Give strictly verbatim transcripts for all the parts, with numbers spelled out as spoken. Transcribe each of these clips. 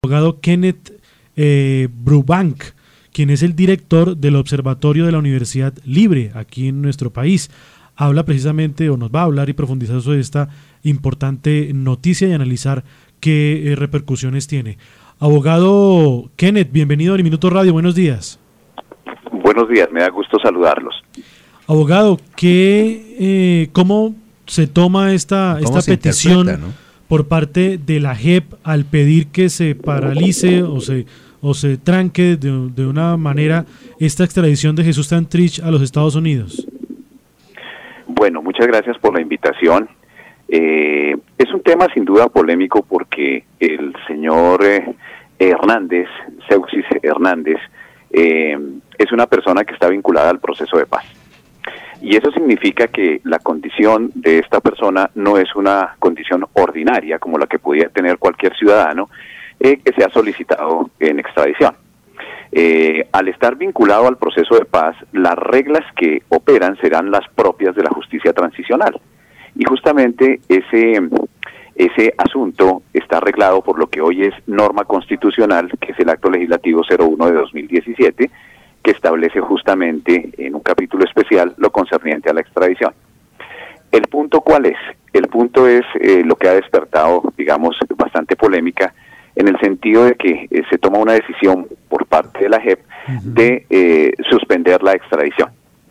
abogado Kenneth eh, Brubank, quien es el director del Observatorio de la Universidad Libre aquí en nuestro país. Habla precisamente, o nos va a hablar y profundizar sobre esta importante noticia y analizar qué eh, repercusiones tiene. Abogado Kenneth, bienvenido a Minuto Radio, buenos días. Buenos días, me da gusto saludarlos. Abogado, ¿qué, eh, ¿cómo se toma esta, esta petición, ¿no?, por parte de la J E P al pedir que se paralice o se, o se tranque de, de una manera esta extradición de Jesús Santrich a los Estados Unidos? Bueno, muchas gracias por la invitación. Eh, es un tema sin duda polémico porque el señor eh, Hernández, Seuxis Hernández, eh, es una persona que está vinculada al proceso de paz. Y eso significa que la condición de esta persona no es una condición ordinaria como la que pudiera tener cualquier ciudadano eh, que sea solicitado en extradición. Eh, al estar vinculado al proceso de paz, las reglas que operan serán las propias de la justicia transicional. Y justamente ese, ese asunto está arreglado por lo que hoy es norma constitucional, que es el Acto Legislativo cero uno de dos mil diecisiete, que establece justamente en un capítulo especial lo concerniente a la extradición. ¿El punto cuál es? El punto es eh, lo que ha despertado, digamos, bastante polémica, en el sentido de que eh, se toma una decisión por parte de la J E P uh-huh. de eh, suspender la extradición.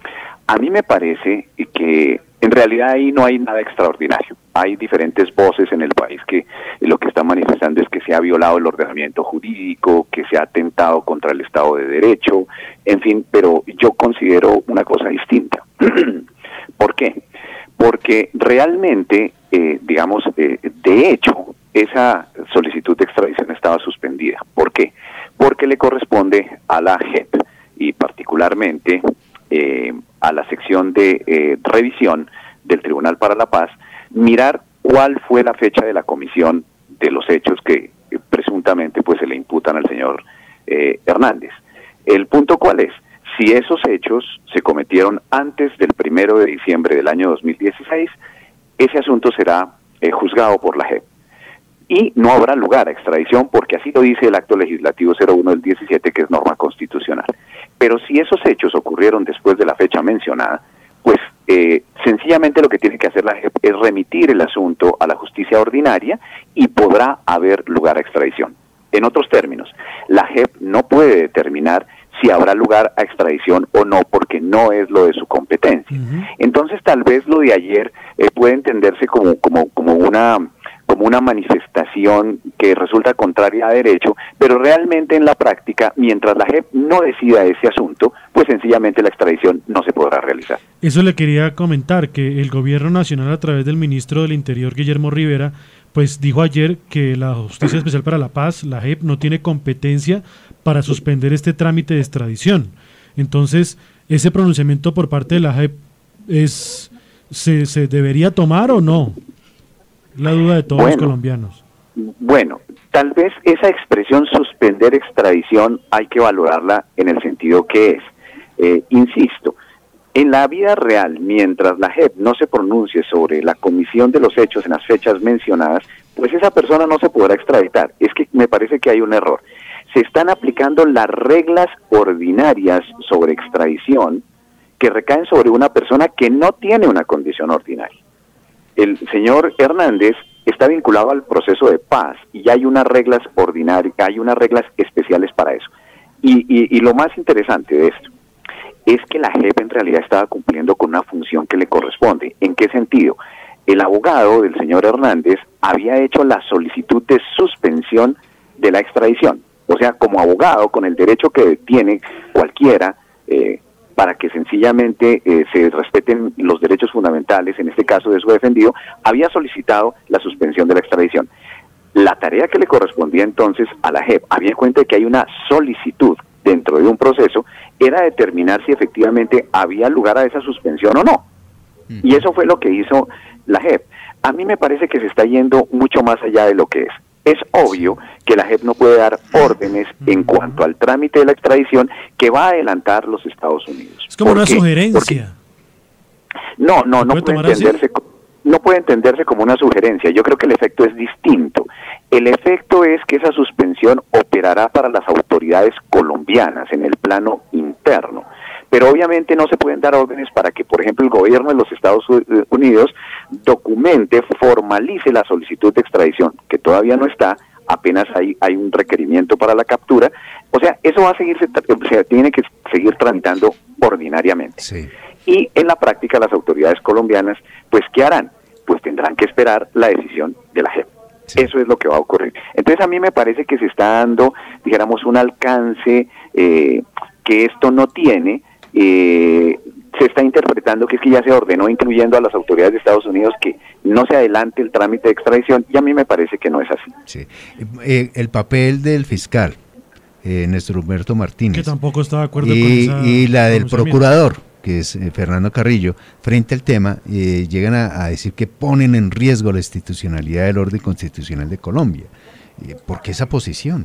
A mí me parece que en realidad ahí no hay nada extraordinario. Hay diferentes voces en el país que lo que están manifestando es que se ha violado el ordenamiento jurídico, que se ha atentado contra el Estado de Derecho, en fin, pero yo considero una cosa distinta. ¿Por qué? Porque realmente, eh, digamos, eh, de hecho, esa solicitud de extradición estaba suspendida. ¿Por qué? Porque le corresponde a la J E P y particularmente eh, a la sección de eh, revisión del Tribunal para la Paz, mirar cuál fue la fecha de la comisión de los hechos que eh, presuntamente pues se le imputan al señor eh, Hernández. El punto cuál es, si esos hechos se cometieron antes del primero de diciembre del año dos mil dieciséis, ese asunto será eh, juzgado por la J E P. Y no habrá lugar a extradición porque así lo dice el Acto Legislativo cero uno del diecisiete, que es norma constitucional. Pero si esos hechos ocurrieron después de la fecha mencionada, pues eh, sencillamente lo que tiene que hacer la J E P es remitir el asunto a la justicia ordinaria y podrá haber lugar a extradición. En otros términos, la J E P no puede determinar si habrá lugar a extradición o no, porque no es lo de su competencia. Uh-huh. Entonces tal vez lo de ayer eh, puede entenderse como, como, como una... como una manifestación que resulta contraria a derecho, pero realmente en la práctica, mientras la J E P no decida ese asunto, pues sencillamente la extradición no se podrá realizar. Eso le quería comentar, que el gobierno nacional a través del ministro del Interior, Guillermo Rivera, pues dijo ayer que la Justicia Especial para la Paz, la J E P, no tiene competencia para suspender este trámite de extradición. Entonces, ese pronunciamiento por parte de la J E P es, ¿se, se debería tomar o no? La duda de todos bueno, los colombianos. Bueno, tal vez esa expresión suspender extradición hay que valorarla en el sentido que es. Eh, insisto, en la vida real, mientras la J E P no se pronuncie sobre la comisión de los hechos en las fechas mencionadas, pues esa persona no se podrá extraditar. Es que me parece que hay un error. Se están aplicando las reglas ordinarias sobre extradición que recaen sobre una persona que no tiene una condición ordinaria. El señor Hernández está vinculado al proceso de paz y hay unas reglas ordinarias, hay unas reglas especiales para eso. Y, y, y lo más interesante de esto es que la J E P en realidad estaba cumpliendo con una función que le corresponde. ¿En qué sentido? El abogado del señor Hernández había hecho la solicitud de suspensión de la extradición. O sea, como abogado, con el derecho que tiene cualquiera, eh, para que sencillamente eh, se respeten los derechos fundamentales, en este caso de su defendido, había solicitado la suspensión de la extradición. La tarea que le correspondía entonces a la J E P, había en cuenta que hay una solicitud dentro de un proceso, era determinar si efectivamente había lugar a esa suspensión o no. Mm. Y eso fue lo que hizo la J E P. A mí me parece que se está yendo mucho más allá de lo que es. Es obvio que la J E P no puede dar órdenes en cuanto al trámite de la extradición que va a adelantar los Estados Unidos. Es como una sugerencia. Porque no, no, no puede entenderse. no puede entenderse como una sugerencia. Yo creo que el efecto es distinto. El efecto es que esa suspensión operará para las autoridades colombianas en el plano interno. Pero obviamente no se pueden dar órdenes para que, por ejemplo, el gobierno de los Estados Unidos documente, formalice la solicitud de extradición, que todavía no está, apenas hay, hay un requerimiento para la captura. O sea, eso va a seguirse, o sea, tiene que seguir tramitando ordinariamente. Sí. Y en la práctica las autoridades colombianas, pues, ¿qué harán? Pues tendrán que esperar la decisión de la J E P. Sí. Eso es lo que va a ocurrir. Entonces a mí me parece que se está dando, dijéramos, un alcance eh, que esto no tiene. Eh, se está interpretando que es que ya se ordenó, incluyendo a las autoridades de Estados Unidos, que no se adelante el trámite de extradición, y a mí me parece que no es así. Sí. Eh, el papel del fiscal, eh, Néstor Humberto Martínez, que tampoco está de acuerdo y, con esa y la del procurador, que es eh, Fernando Carrillo, frente al tema, eh, llegan a, a decir que ponen en riesgo la institucionalidad del orden constitucional de Colombia. Eh, ¿Por qué esa posición?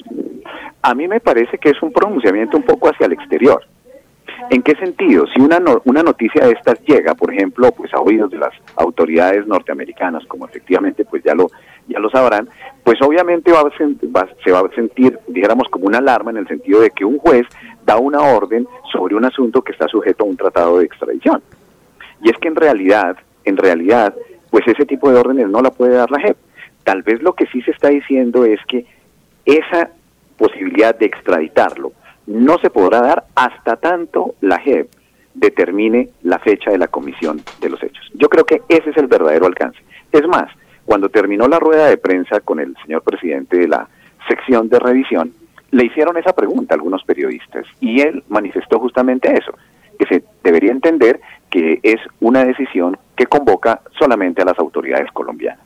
A mí me parece que es un pronunciamiento un poco hacia el exterior. ¿En qué sentido? Si una no, una noticia de estas llega, por ejemplo, pues a oídos de las autoridades norteamericanas, como efectivamente pues ya lo ya lo sabrán, pues obviamente va a, va, se va a sentir, dijéramos, como una alarma en el sentido de que un juez da una orden sobre un asunto que está sujeto a un tratado de extradición. Y es que en realidad, en realidad, pues ese tipo de órdenes no la puede dar la J E P. Tal vez lo que sí se está diciendo es que esa posibilidad de extraditarlo no se podrá dar hasta tanto la J E P determine la fecha de la comisión de los hechos. Yo creo que ese es el verdadero alcance. Es más, cuando terminó la rueda de prensa con el señor presidente de la sección de revisión, le hicieron esa pregunta a algunos periodistas y él manifestó justamente eso, que se debería entender que es una decisión que convoca solamente a las autoridades colombianas.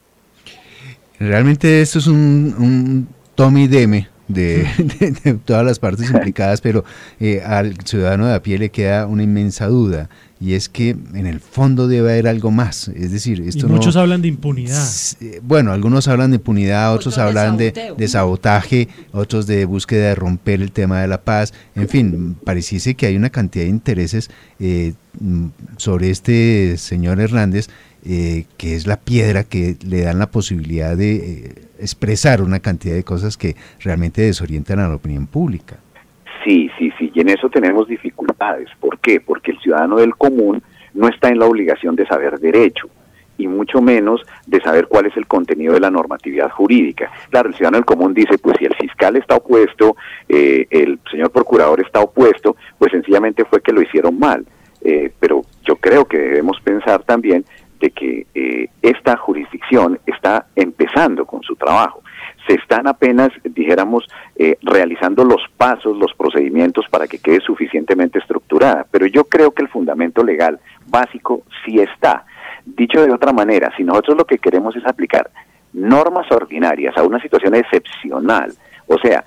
Realmente esto es un, un tome y deme De, de, de todas las partes implicadas, pero eh, al ciudadano de a pie le queda una inmensa duda, y es que en el fondo debe haber algo más, es decir, esto y muchos no, hablan de impunidad. Bueno, algunos hablan de impunidad, otros, otros hablan de, de sabotaje, otros de búsqueda de romper el tema de la paz, en fin, pareciese que hay una cantidad de intereses eh, sobre este señor Hernández, eh, que es la piedra que le dan la posibilidad de eh, expresar una cantidad de cosas que realmente desorientan a la opinión pública. Sí, sí, sí, y en eso tenemos dificultades. ¿Por qué? Porque el ciudadano del común no está en la obligación de saber derecho, y mucho menos de saber cuál es el contenido de la normatividad jurídica. Claro, el ciudadano del común dice, pues si el fiscal está opuesto, eh, el señor procurador está opuesto, pues sencillamente fue que lo hicieron mal. Eh, pero yo creo que debemos pensar también de que eh, esta jurisdicción está empezando con su trabajo. Se están apenas, dijéramos, eh, realizando los pasos, los procedimientos para que quede suficientemente estructurada, pero yo creo que el fundamento legal básico sí está. Dicho de otra manera, si nosotros lo que queremos es aplicar normas ordinarias a una situación excepcional, o sea,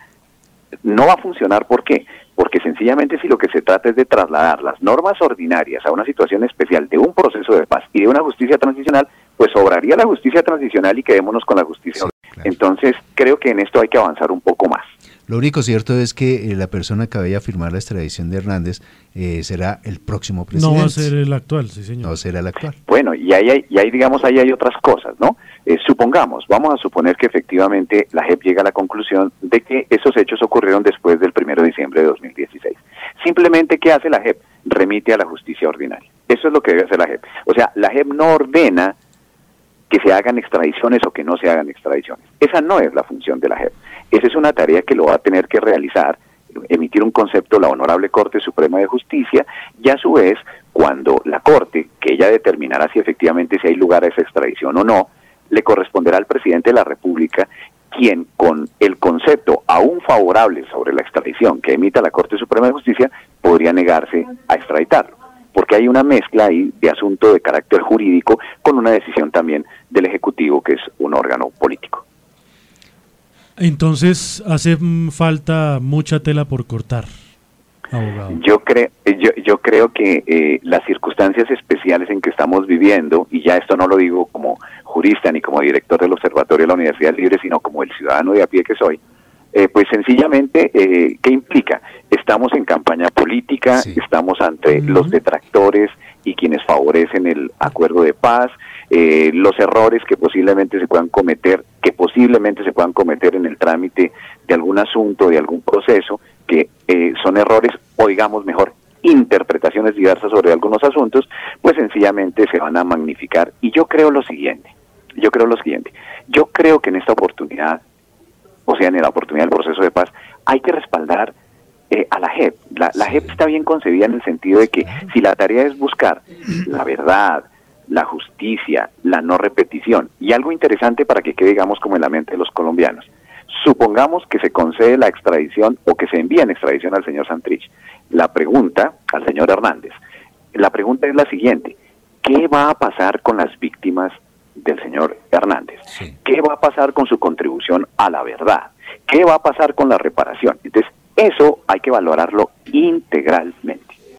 no va a funcionar. ¿Por qué? Porque sencillamente si lo que se trata es de trasladar las normas ordinarias a una situación especial de un proceso de paz y de una justicia transicional, pues sobraría la justicia transicional y quedémonos con la justicia. Sí, claro. Entonces creo que en esto hay que avanzar un poco más. Lo único cierto es que eh, la persona que vaya a firmar la extradición de Hernández eh, será el próximo presidente. No va a ser el actual, sí señor. No será el actual. Bueno, y ahí, hay, y ahí digamos, ahí hay otras cosas, ¿no? Eh, supongamos, vamos a suponer que efectivamente la J E P llega a la conclusión de que esos hechos ocurrieron después del primero de diciembre de dos mil dieciséis. Simplemente, ¿qué hace la J E P? Remite a la justicia ordinaria. Eso es lo que debe hacer la J E P. O sea, la J E P no ordena que se hagan extradiciones o que no se hagan extradiciones. Esa no es la función de la J E P. Esa es una tarea que lo va a tener que realizar, emitir un concepto la Honorable Corte Suprema de Justicia, y a su vez, cuando la Corte, que ella determinará si efectivamente si hay lugar a esa extradición o no, le corresponderá al presidente de la República, quien con el concepto aún favorable sobre la extradición que emita la Corte Suprema de Justicia, podría negarse a extraditarlo, porque hay una mezcla ahí de asunto de carácter jurídico con una decisión también del Ejecutivo, que es un órgano político. Entonces hace falta mucha tela por cortar, abogado. Yo creo, yo, yo creo que eh, las circunstancias especiales en que estamos viviendo, y ya esto no lo digo como jurista ni como director del Observatorio de la Universidad Libre, sino como el ciudadano de a pie que soy, eh, pues sencillamente, eh, ¿qué implica? Estamos en campaña política, sí. Estamos ante uh-huh. los detractores y quienes favorecen el acuerdo de paz, eh, los errores que posiblemente se puedan cometer, que posiblemente se puedan cometer en el trámite de algún asunto, de algún proceso, que eh, son errores, o digamos mejor, interpretaciones diversas sobre algunos asuntos, pues sencillamente se van a magnificar. Y yo creo lo siguiente, yo creo lo siguiente, yo creo que en esta oportunidad, o sea, en la oportunidad del proceso de paz, hay que respaldar eh, a la J E P. La, la J E P está bien concebida en el sentido de que si la tarea es buscar la verdad, la justicia, la no repetición, y algo interesante para que quede, digamos, como en la mente de los colombianos, supongamos que se concede la extradición o que se envía en extradición al señor Santrich. La pregunta, al señor Hernández, la pregunta es la siguiente: ¿qué va a pasar con las víctimas del señor Hernández? Sí. ¿Qué va a pasar con su contribución a la verdad? ¿Qué va a pasar con la reparación? Entonces, eso hay que valorarlo integralmente.